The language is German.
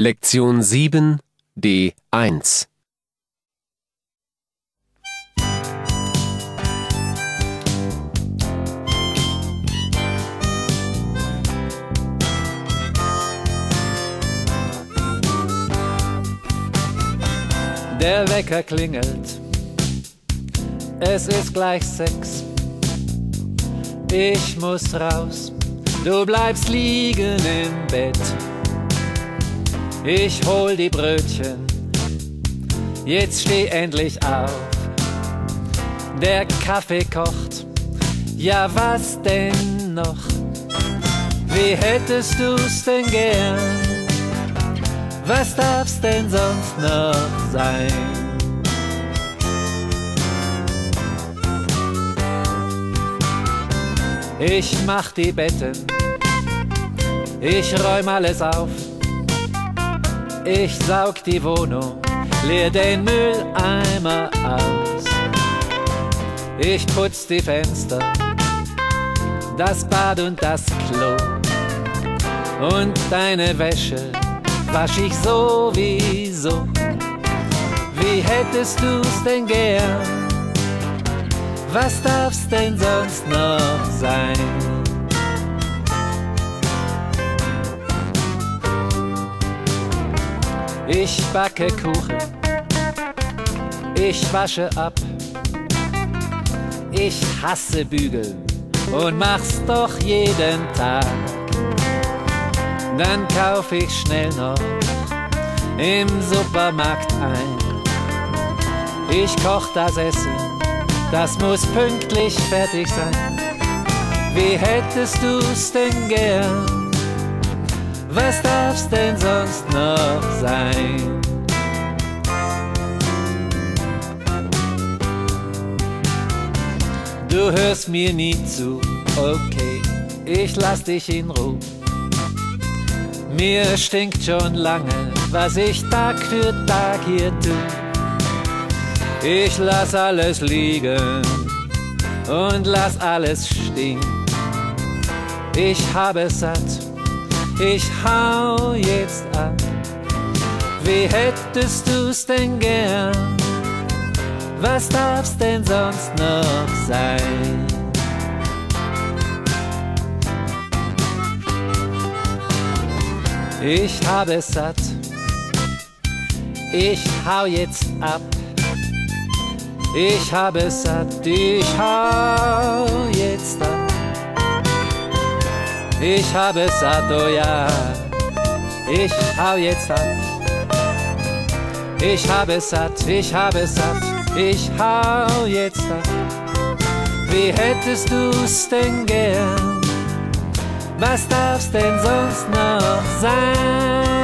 Lektion 7 D1. Der Wecker klingelt, es ist gleich 6. Ich muss raus, du bleibst liegen im Bett. Ich hol die Brötchen, jetzt steh endlich auf. Der Kaffee kocht, ja was denn noch? Wie hättest du's denn gern? Was darf's denn sonst noch sein? Ich mach die Betten, ich räum alles auf. Ich saug die Wohnung, leer den Mülleimer aus. Ich putz die Fenster, das Bad und das Klo. Und deine Wäsche wasch ich sowieso. Wie hättest du's denn gern? Was darf's denn sonst noch sein? Ich backe Kuchen, ich wasche ab. Ich hasse Bügeln und mach's doch jeden Tag. Dann kauf ich schnell noch im Supermarkt ein. Ich koch das Essen, das muss pünktlich fertig sein. Wie hättest du's denn gern? Was darf's denn sonst noch sein? Du hörst mir nie zu, okay, ich lass dich in Ruhe. Mir stinkt schon lange, was ich Tag für Tag hier tu. Ich lass alles liegen und lass alles stehen. Ich habe satt, ich hau jetzt ab. Wie hättest du's denn gern? Was darf's denn sonst noch sein? Ich habe satt, ich hau jetzt ab. Ich habe satt, ich hau jetzt ab. Ich habe satt, oh ja, ich hau jetzt ab. Ich habe satt, ich habe satt, ich hau jetzt ab. Wie hättest du's denn gern? Was darf's denn sonst noch sein?